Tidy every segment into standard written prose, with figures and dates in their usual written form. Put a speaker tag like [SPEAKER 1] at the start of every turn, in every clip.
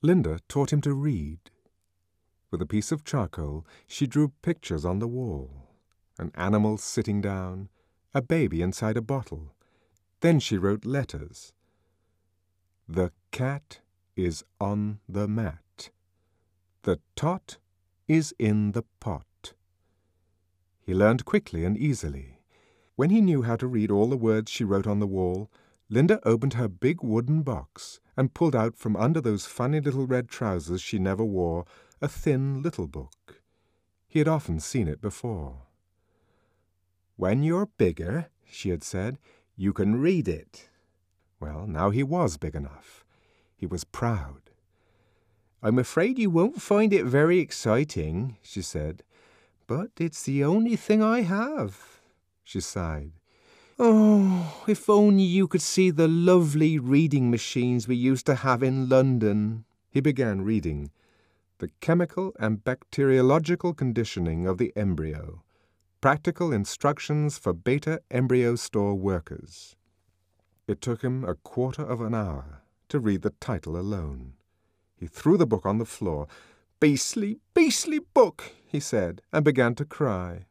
[SPEAKER 1] Linda taught him to read. With a piece of charcoal, she drew pictures on the wall. An animal sitting down, a baby inside a bottle. Then she wrote letters. The cat is on the mat. The tot is in the pot. He learned quickly and easily. When he knew how to read all the words she wrote on the wall, Linda opened her big wooden box and pulled out from under those funny little red trousers she never wore a thin little book. He had often seen it before. "When you're bigger," she had said, "you can read it." Well, now he was big enough. He was proud. "I'm afraid you won't find it very exciting," she said, "but it's the only thing I have." She sighed. "Oh, if only you could see the lovely reading machines we used to have in London." He began reading The Chemical and Bacteriological Conditioning of the Embryo. Practical Instructions for Beta Embryo Store Workers. It took him a quarter of an hour to read the title alone. He threw the book on the floor. "Beastly, beastly book," he said, and began to cry.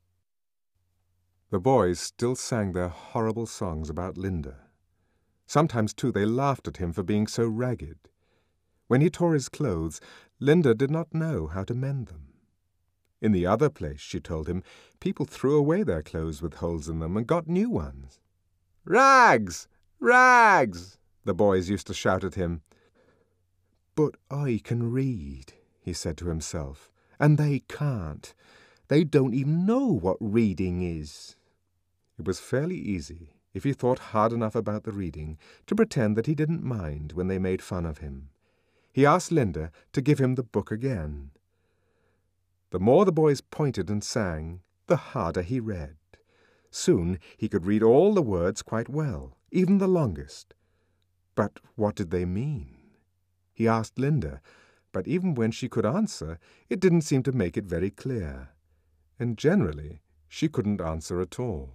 [SPEAKER 1] The boys still sang their horrible songs about Linda. Sometimes, too, they laughed at him for being so ragged. When he tore his clothes, Linda did not know how to mend them. In the other place, she told him, people threw away their clothes with holes in them and got new ones. "Rags! Rags!" the boys used to shout at him. "But I can read," he said to himself, "and they can't. They don't even know what reading is." It was fairly easy, if he thought hard enough about the reading, to pretend that he didn't mind when they made fun of him. He asked Linda to give him the book again. The more the boys pointed and sang, the harder he read. Soon he could read all the words quite well, even the longest. But what did they mean? He asked Linda, but even when she could answer, it didn't seem to make it very clear. And generally, she couldn't answer at all.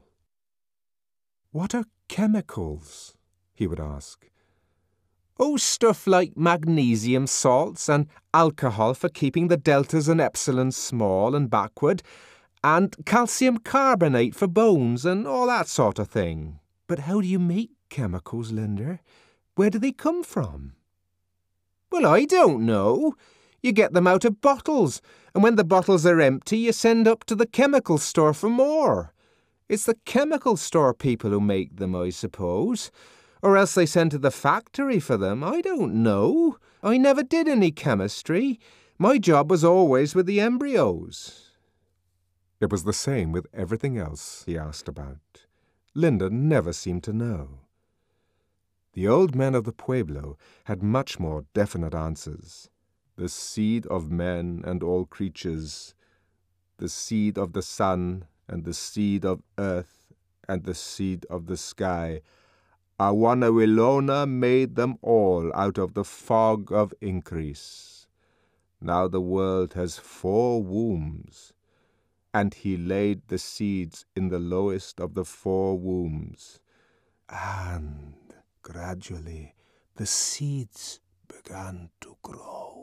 [SPEAKER 1] "What are chemicals?" he would ask. "Oh, stuff like magnesium salts and alcohol for keeping the deltas and epsilons small and backward, and calcium carbonate for bones and all that sort of thing." "But how do you make chemicals, Linda? Where do they come from?" "Well, I don't know. You get them out of bottles, and when the bottles are empty, you send up to the chemical store for more. It's the chemical store people who make them, I suppose. Or else they send to the factory for them. I don't know. I never did any chemistry. My job was always with the embryos." It was the same with everything else he asked about. Linda never seemed to know. The old men of the pueblo had much more definite answers. The seed of men and all creatures, the seed of the sun and the seed of earth and the seed of the sky, Awanawilona made them all out of the fog of increase. Now the world has 4 wombs, and he laid the seeds in the lowest of the 4 wombs. And gradually the seeds began to grow.